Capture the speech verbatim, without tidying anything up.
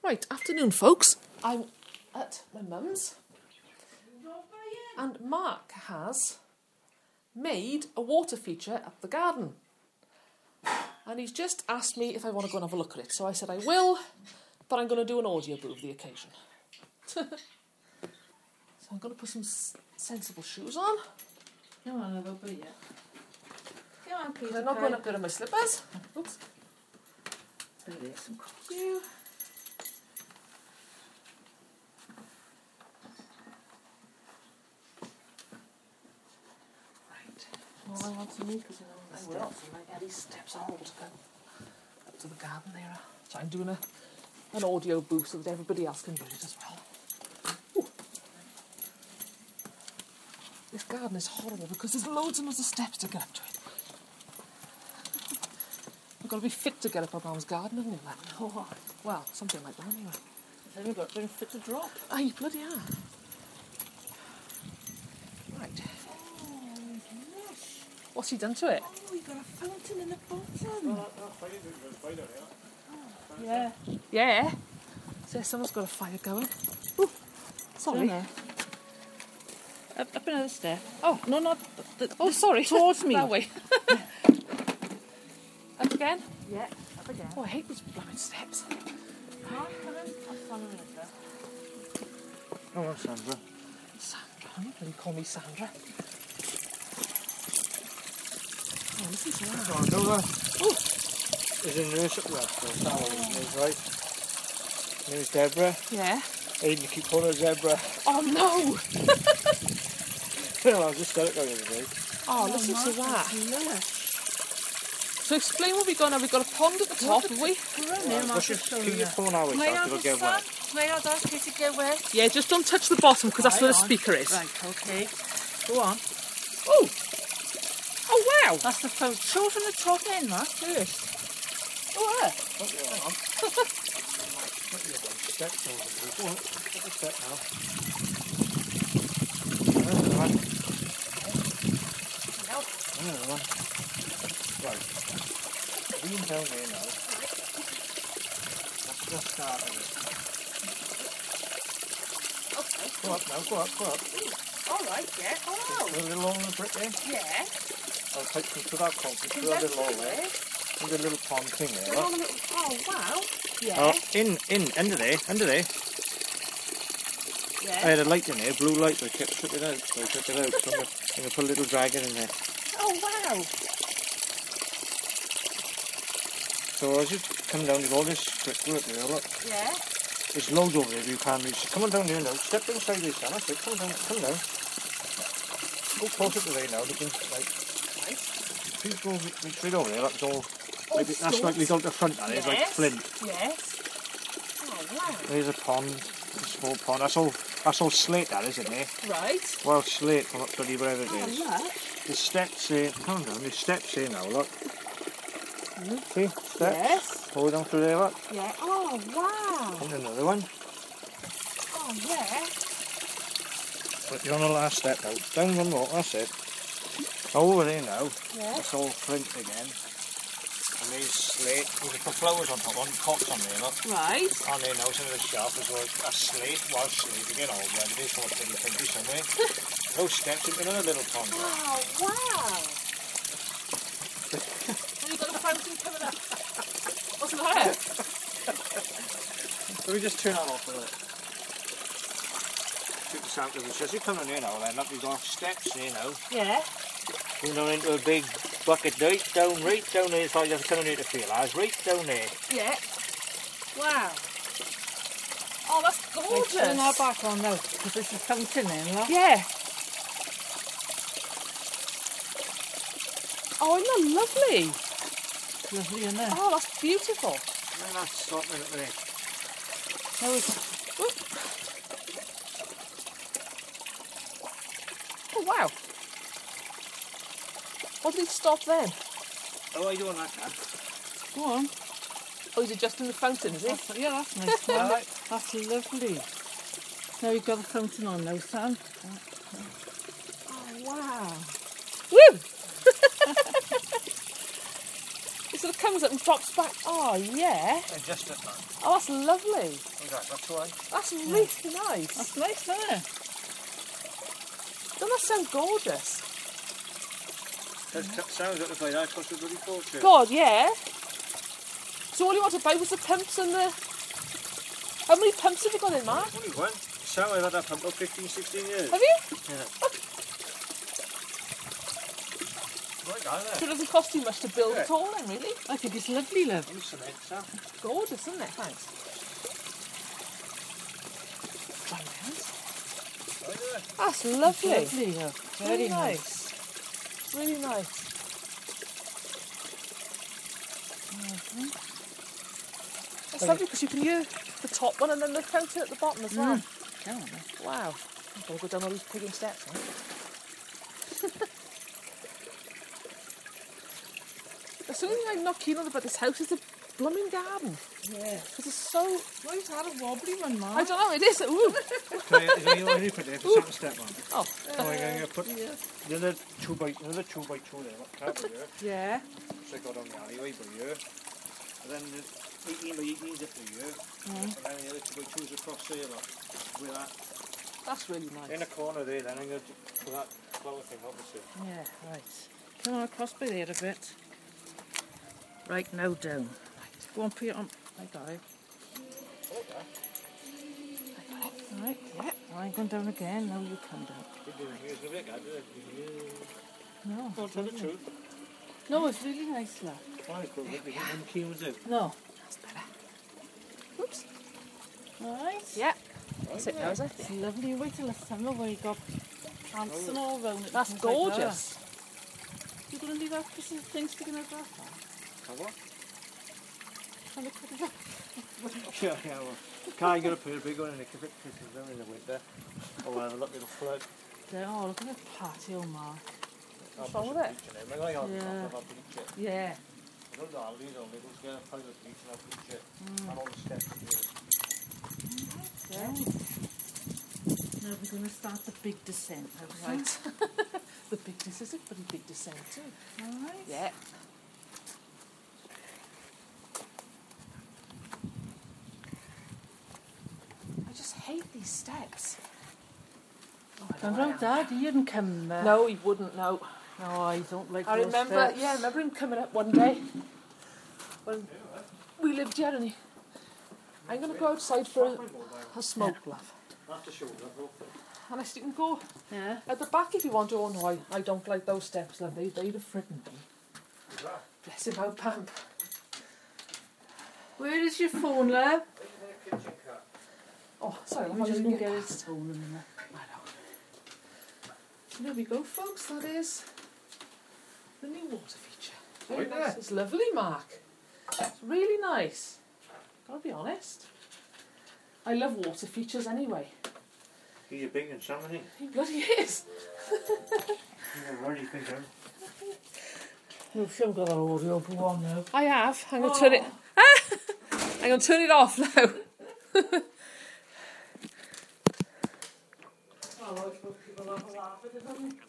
Right, afternoon folks. I'm at my mum's and Mark has made a water feature up the garden. And he's just asked me if I want to go and have a look at it. So I said I will, but I'm going to do an audio boo of the occasion. So I'm going to put some s- sensible shoes on. Come on, little bit, yeah. Come on, Peter. I'm not going up there in my slippers. Oops. There it is, some cross. Thank you. Right. Well, I want some because you know I the will. steps. And I get these steps all to go up to the garden there. So I'm doing a, an audio booth so that everybody else can do it as well. Ooh. This garden is horrible because there's loads and loads of steps to get up to it. You've got to be fit to get up a man's garden, haven't you, man? Oh, well, something like that anyway. Then we've got to fit to drop. Aye, bloody hell. Right. Oh, gosh. What's he done to it? Oh, we got a fountain in the bottom. Yeah. Yeah. So someone's got a fire going. Ooh, sorry. Don't know. Up, up another step. Oh, no, not... The, the, Oh, sorry. Towards me. That way. Up again? Yeah, up again. Oh, I hate these blooming steps. Come on, come in. I'm following it there. Oh, well, Sandra. Sandra. I'm not going to call me Sandra. Oh, listen to that. Go on, go there. Oh, There's a nurse up there. So Sally's nurse, right? There's Deborah. yeah. Aiden, keep calling her Zebra. Oh, no. Well, I'll just tell it the other day. Oh, listen to that. So explain what we've got now. We've got a pond at the top, have we? We're in there, Well, Mark. just keep your phone out, May I it'll just get wet. May I just get to get wet? Yeah, just don't touch the bottom because that's where the Right on. speaker is. Right, okay. Go on. Oh. Oh, wow. That's the phone. Show from the top end, Mark, first. Oh, yeah. Put your arm. Put your arm. Step over. Go on, take a step now. There's the one. There's the one. Right. Lean down there now. That's the start of it. Okay. Go up now, go up, go up. All right, yeah. Oh, Put a little hole in the brick there. yeah. I'll take some to that concrete. Put a Left little hole it there. there. Put a little pond thing there. Go Look. on a little... Oh, wow. Yeah. Oh, in, in, under there, under there. Yeah. I had a light in there, blue light, but I kept took it out, so I took it out. So I'm gonna, I'm gonna put a little dragon in there. Oh, wow. So as you come down, you've all this brickwork there, look. Yeah. There's loads over there, you can't reach. Come on down here now, step inside this down, that's it, come down, come down. Go closer to there now, looking like, Right. please go straight over there, that's all. Oh, Like, that's so- like we got the front, that is, like Yes. flint. Yes. Oh, wow. There's a pond, a small pond, that's all, that's all slate that is, isn't it? Right. Well, slate from up bloody wherever it Oh, is. look. The steps here, come down, the steps here now, look. See, steps. Yes. Hold on through there, look. Yeah. Oh, wow. And another one. Oh, yeah. But you're on the last step now. Down one more, that's it. Over there now, Yeah. it's all flint again. And there's slate. You can put flowers on top, on pots on there, look. Right. On there now, some of the shelf as well. A slate, well, slate again, all around there, so it's pretty flinty somewhere. Those steps into another little pond. Look. Oh, wow. And you've got a fountain coming up. What's that? So we just turn that off a little. Keep the sound of the As you come in here now, then, look, we've got steps here now. Yeah. Going down into a big bucket, right down, right down there. It's like you're coming here to feel ours, right down there. Yeah. Wow. Oh, that's gorgeous. Turn that back on now, because there's a fountain in, look. Yeah. Oh, isn't that lovely? Lovely, isn't it? Oh, that's beautiful. And then that's stopping it there. Now it's... Oh, wow. What did he stop then? Oh, I doing that, Dad? Go on. Oh, he's adjusting the fountain, is he? That's, yeah, that's nice. Right. That's lovely. Now you've got the fountain on now, Sam. Oh, wow. Woo! Is it a comes up and drops back. Oh, yeah. Adjust it, man. Oh, that's lovely. Look at that, that's all right. That's really nice. That's nice, isn't it? Doesn't that sound gorgeous? That t- sounds like the that cost a bloody fortune. God, yeah. So all you want to buy was the pumps and the... How many pumps have you got in, Mark? Only one. So I've had that pump for fifteen, sixteen years. Have you? Yeah. Right down So there. it doesn't cost you much to build Yeah. at all then, really? I think it's lovely, love. Only cement, Sam. Gorgeous, isn't it? Thanks. Try my hands. Right there. That's lovely. Lovely, love. Very Really nice. nice. Really nice. It's lovely because you can hear the top one and then the counter at the bottom as well. Come on, then. Wow. I've got to go down all these pigging steps now. The only thing I'm not keen on about this house is the blooming garden. Yeah. Because it's so... Why is that a wobbly one, Mark? I don't know, it is. Ooh. So you, you know, you put there for second step on. Oh, So I'm going to put the other two by, another two by two there, what top of here. Yeah. So I got on the alleyway by here. And then the eighteen by eighteens up to here. Mm. And then the other two by twos across there, like, with that. that's really nice. In a corner there, then I'm going to put that flower thing, obviously. Yeah, right. Come on across by there a bit. Right, now down. Go on, put it on. I got it. Okay. Right, yeah. I'm going down again. Now you come down. Here's the big guy, did it? No. Don't tell the truth. No, it's really nice, love. Why, because the one key was out. No. That's better. Oops. Nice. Yeah. That's it now, is it? It's lovely. Wait till the summer where you got plants and all around it. That's things like gorgeous. that. You're going to leave that piece of thing sticking out that far? Have what? Trying to cut it up. Yeah, yeah, well. Can't get a pair big one in the cricket pieces down in the winter. Oh, well, look, it'll flood. There, oh, look at the patio, Mark. What's wrong with it? Yeah. Yeah. Little dollies or little get a pile of beach and I'll beach it. And all the steps here. Yeah. Now we're going to start the big descent. Right. The big this is a pretty big descent too. All right. Yeah. I just hate these steps. Oh, I And know I no, am. Dad, he didn't come there. No, he wouldn't. No. No, I don't like I those remember. steps. Yeah, I remember him coming up one day when we lived here, and he. I'm going to go outside for a, a smoke, love. Not the shoulder, And I said, you can go Yeah. at the back if you want to. Oh no, I, I don't like those steps, love. They, they'd have frightened me. Bless him out, Pamp. Where is your phone, love? Oh, sorry, We I'm just going can to get get his phone in a minute. I know. There we go, folks. That is the new water feature. Very Right nice. there. It's lovely, Mark. It's really nice. Gotta be honest. I love water features anyway. He's big and salmon. He bloody is. You're already thinking. You've still got our audio go on now. I have. I'm gonna turn it. I'm gonna turn it off now. Oh, I suppose people have a laugh at it, haven't they?